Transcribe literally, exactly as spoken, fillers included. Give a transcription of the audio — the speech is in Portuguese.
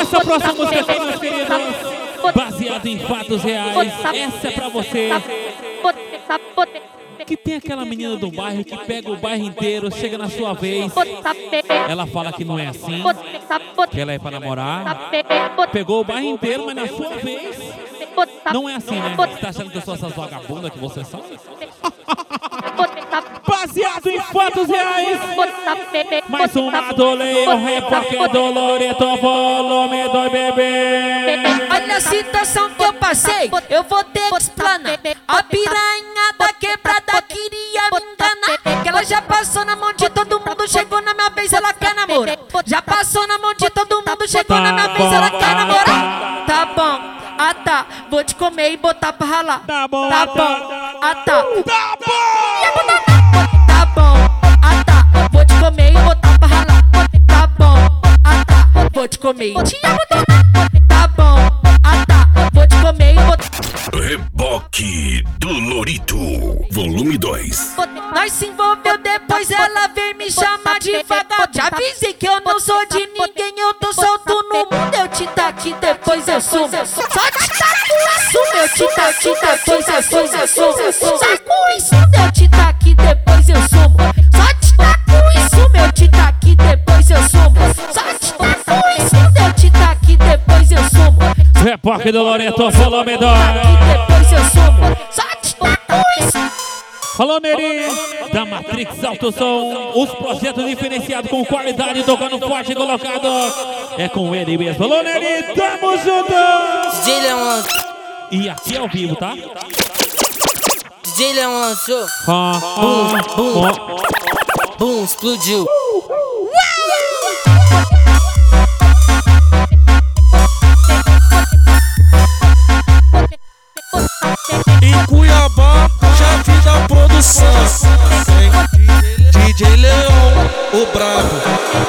Essa próxima música aqui, meus queridos, baseado em fatos reais. Essa é pra você que tem aquela menina do bairro que pega o bairro inteiro, chega na sua vez, ela fala que não é assim, que ela é pra namorar, pegou o bairro inteiro, mas na sua vez não é assim, né? Você tá achando que eu sou essa vagabunda que você sabe? Baseado em fatos reais. Mais um adolei, o repórter do Loreto, volume dois, bebê. Olha a situação que eu passei, eu vou ter que explanar. A piranha da quebrada queria me enganar, que ela já passou na mão de todo mundo, chegou na minha vez, ela quer namorar. Já passou na mão de todo mundo, chegou na minha vez, ela quer namorar. Tá bom, ah tá, vou te comer e botar pra ralar. Tá bom, tá bom, ah tá. Tá bom! Tá bom, ah tá, vou te comer e botar pra ralar. Tá bom, ah tá, vou te comer e te botar. Tá bom, ah tá, vou te comer e botar. Reboque do Lorito, volume dois. Nós se envolveu, depois ela veio me chamar de vagabundo. Já avisei que eu não sou de ninguém, eu tô solto no mundo. Eu te taque, depois eu sumo. Só te taco, assumo. Eu te taque, depois eu sumo. Só com isso, eu te taque, depois eu sumo. Só te taco e sumo. Eu te taque, depois eu sumo. Só te taco e sumo. Eu te taque, depois eu sumo. Repórter do Loreto, volume dois. Depois eu sumo. Só te taco e sumo. Falou, Neri, da Matrix Alto Som, os projetos diferenciados com qualidade, tocando forte e colocado. É com ele mesmo. Falou, Neri, tamo junto! D J Leon, e aqui é ao vivo, tá? D J Leon, show. Ah, Boom, ah, boom, ah. boom, explodiu. Em Cuiabá